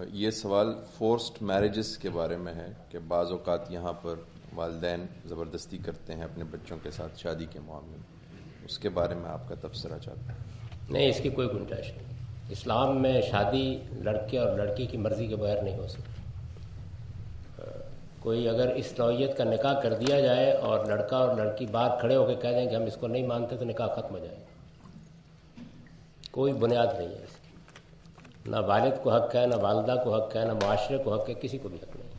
یہ سوال forced marriages کے بارے میں ہے کہ بعض اوقات یہاں پر والدین زبردستی کرتے ہیں اپنے بچوں کے ساتھ شادی کے معاملے میں، اس کے بارے میں آپ کا تبصرہ چاہتا ہوں۔ نہیں، اس کی کوئی گنجائش نہیں۔ اسلام میں شادی لڑکے اور لڑکی کی مرضی کے بغیر نہیں ہو سکتی۔ کوئی اگر اس نوعیت کا نکاح کر دیا جائے اور لڑکا اور لڑکی باہر کھڑے ہو کے کہہ دیں کہ ہم اس کو نہیں مانتے تو نکاح ختم ہو جائے گا، کوئی بنیاد نہیں ہے اس کی۔ نہ والد کو حق ہے، نہ والدہ کو حق ہے، نہ معاشرے کو حق ہے، کسی کو بھی حق نہیں۔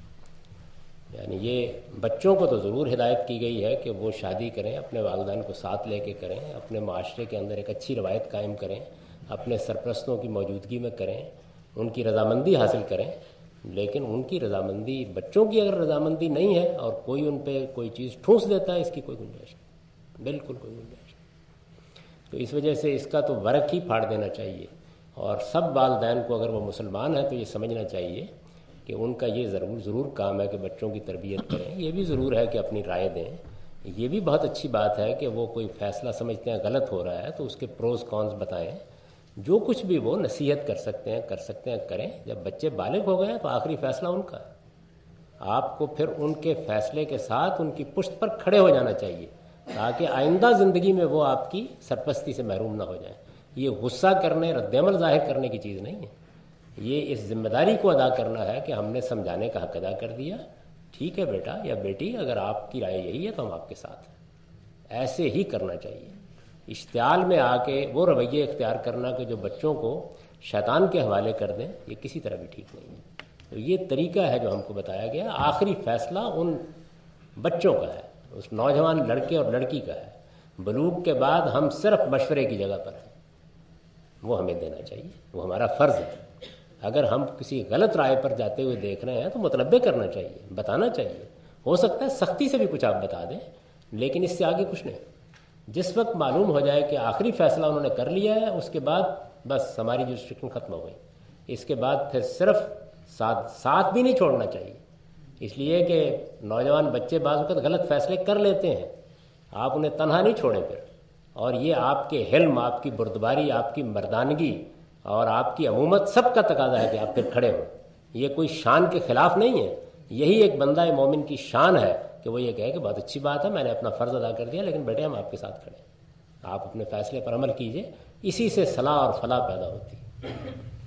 یعنی یہ بچوں کو تو ضرور ہدایت کی گئی ہے کہ وہ شادی کریں، اپنے والدین کو ساتھ لے کے کریں، اپنے معاشرے کے اندر ایک اچھی روایت قائم کریں، اپنے سرپرستوں کی موجودگی میں کریں، ان کی رضامندی حاصل کریں۔ لیکن ان کی رضامندی، بچوں کی اگر رضامندی نہیں ہے اور کوئی ان پہ کوئی چیز ٹھونس دیتا ہے، اس کی کوئی گنجائش نہیں، بالکل کوئی گنجائش نہیں۔ تو اس وجہ سے اس کا تو ورق ہی پھاڑ دینا چاہیے، اور سب والدین کو اگر وہ مسلمان ہیں تو یہ سمجھنا چاہیے کہ ان کا یہ ضرور کام ہے کہ بچوں کی تربیت کریں۔ یہ بھی ضرور ہے کہ اپنی رائے دیں، یہ بھی بہت اچھی بات ہے کہ وہ کوئی فیصلہ سمجھتے ہیں غلط ہو رہا ہے تو اس کے پروز کونز بتائیں، جو کچھ بھی وہ نصیحت کر سکتے ہیں کریں۔ جب بچے بالغ ہو گئے ہیں تو آخری فیصلہ ان کا ہے، آپ کو پھر ان کے فیصلے کے ساتھ ان کی پشت پر کھڑے ہو جانا چاہیے تاکہ آئندہ زندگی میں وہ آپ کی سرپرستی سے محروم نہ ہو جائیں۔ یہ غصہ کرنے، رد عمل ظاہر کرنے کی چیز نہیں ہے، یہ اس ذمہ داری کو ادا کرنا ہے کہ ہم نے سمجھانے کا حق ادا کر دیا، ٹھیک ہے بیٹا یا بیٹی، اگر آپ کی رائے یہی ہے تو ہم آپ کے ساتھ ہیں۔ ایسے ہی کرنا چاہیے۔ اشتعال میں آ کے وہ رویے اختیار کرنا کہ جو بچوں کو شیطان کے حوالے کر دیں، یہ کسی طرح بھی ٹھیک نہیں ہے۔ تو یہ طریقہ ہے جو ہم کو بتایا گیا، آخری فیصلہ ان بچوں کا ہے، اس نوجوان لڑکے اور لڑکی کا ہے۔ بلوغ کے بعد ہم صرف مشورے کی جگہ پر ہیں، وہ ہمیں دینا چاہیے، وہ ہمارا فرض ہے۔ اگر ہم کسی غلط رائے پر جاتے ہوئے دیکھ رہے ہیں تو متنبہ کرنا چاہیے، بتانا چاہیے۔ ہو سکتا ہے سختی سے بھی کچھ آپ بتا دیں، لیکن اس سے آگے کچھ نہیں۔ جس وقت معلوم ہو جائے کہ آخری فیصلہ انہوں نے کر لیا ہے، اس کے بعد بس ہماری جو ریسٹرکشن ختم ہو گئی۔ اس کے بعد پھر صرف ساتھ بھی نہیں چھوڑنا چاہیے، اس لیے کہ نوجوان بچے بعض وقت غلط فیصلے کر لیتے ہیں، آپ انہیں تنہا نہیں چھوڑیں پھر۔ اور یہ آپ کے حلم، آپ کی بردباری، آپ کی مردانگی اور آپ کی عمومت سب کا تقاضا ہے کہ آپ پھر کھڑے ہوں۔ یہ کوئی شان کے خلاف نہیں ہے، یہی ایک بندہ مومن کی شان ہے کہ وہ یہ کہے کہ بہت اچھی بات ہے، میں نے اپنا فرض ادا کر دیا، لیکن بیٹے ہم آپ کے ساتھ کھڑے ہیں، آپ اپنے فیصلے پر عمل کیجئے۔ اسی سے صلاح اور فلاح پیدا ہوتی ہے۔